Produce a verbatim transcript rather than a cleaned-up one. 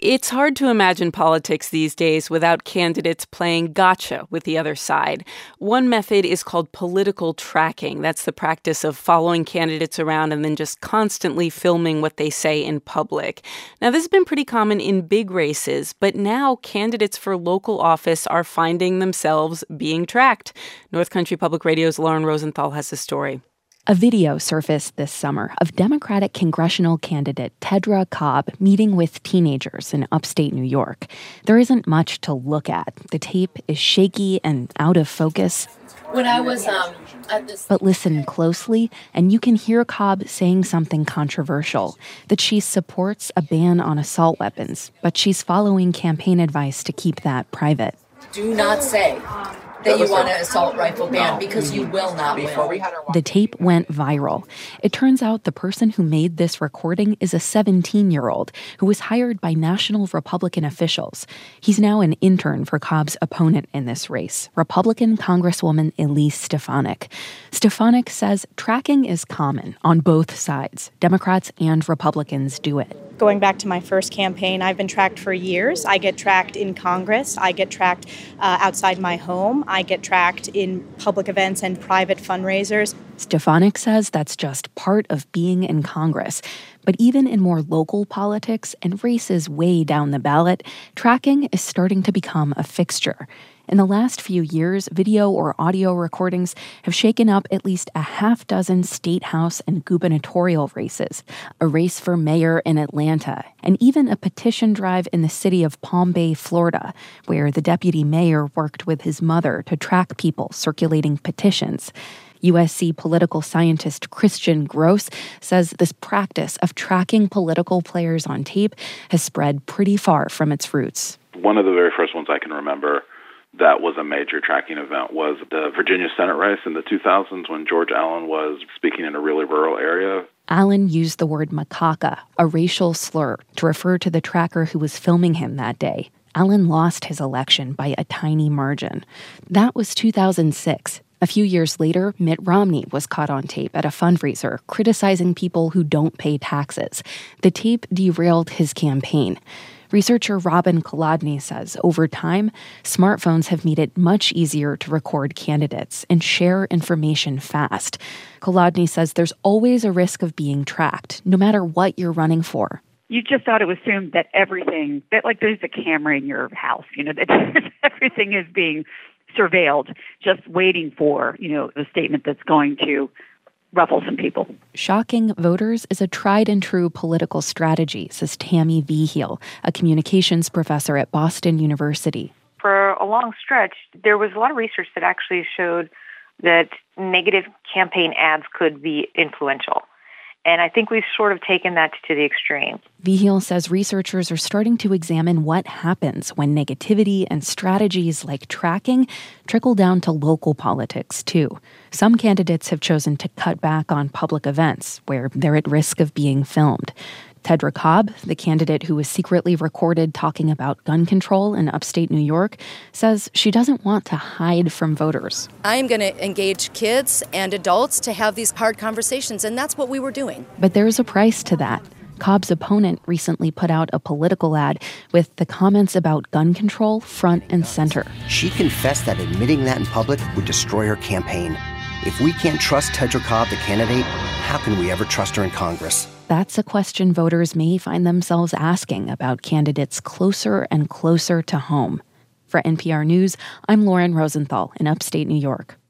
It's hard to imagine politics these days without candidates playing gotcha with the other side. One method is called political tracking. That's the practice of following candidates around and then just constantly filming what they say in public. Now, this has been pretty common in big races, but now candidates for local office are finding themselves being tracked. North Country Public Radio's Lauren Rosenthal has the story. A video surfaced this summer of Democratic congressional candidate Tedra Cobb meeting with teenagers in upstate New York. There isn't much to look at. The tape is shaky and out of focus. When I was um, at this... But listen closely, and you can hear Cobb saying something controversial, that she supports a ban on assault weapons, but she's following campaign advice to keep that private. Do not say that you want an assault rifle ban because you will not win. The tape went viral. It turns out the person who made this recording is a seventeen-year-old who was hired by national Republican officials. He's now an intern for Cobb's opponent in this race, Republican Congresswoman Elise Stefanik. Stefanik says tracking is common on both sides. Democrats and Republicans do it. Going back to my first campaign, I've been tracked for years. I get tracked in Congress. I get tracked uh, outside my home. I get tracked in public events and private fundraisers. Stefanik says that's just part of being in Congress. But even in more local politics and races way down the ballot, tracking is starting to become a fixture. In the last few years, video or audio recordings have shaken up at least a half dozen state house and gubernatorial races, a race for mayor in Atlanta, and even a petition drive in the city of Palm Bay, Florida, where the deputy mayor worked with his mother to track people circulating petitions. U S C political scientist Christian Gross says this practice of tracking political players on tape has spread pretty far from its roots. One of the very first ones I can remember that was a major tracking event was the Virginia Senate race in the two thousands when George Allen was speaking in a really rural area. Allen used the word macaca, a racial slur, to refer to the tracker who was filming him that day. Allen lost his election by a tiny margin. That was two thousand six. A few years later, Mitt Romney was caught on tape at a fundraiser criticizing people who don't pay taxes. The tape derailed his campaign. Researcher Robin Kolodny says over time, smartphones have made it much easier to record candidates and share information fast. Kolodny says there's always a risk of being tracked, no matter what you're running for. You just ought to assume that everything, that like there's a camera in your house, you know, that everything is being surveilled, just waiting for, you know, the statement that's going to ruffle some people. Shocking voters is a tried and true political strategy, says Tammy Vigil, a communications professor at Boston University. For a long stretch, there was a lot of research that actually showed that negative campaign ads could be influential. And I think we've sort of taken that to the extreme. Vigil says researchers are starting to examine what happens when negativity and strategies like tracking trickle down to local politics, too. Some candidates have chosen to cut back on public events where they're at risk of being filmed. Tedra Cobb, the candidate who was secretly recorded talking about gun control in upstate New York, says she doesn't want to hide from voters. I am going to engage kids and adults to have these hard conversations, and that's what we were doing. But there's a price to that. Cobb's opponent recently put out a political ad with the comments about gun control front and center. She confessed that admitting that in public would destroy her campaign. If we can't trust Tedra Cobb, the candidate, how can we ever trust her in Congress? That's a question voters may find themselves asking about candidates closer and closer to home. For N P R News, I'm Lauren Rosenthal in upstate New York.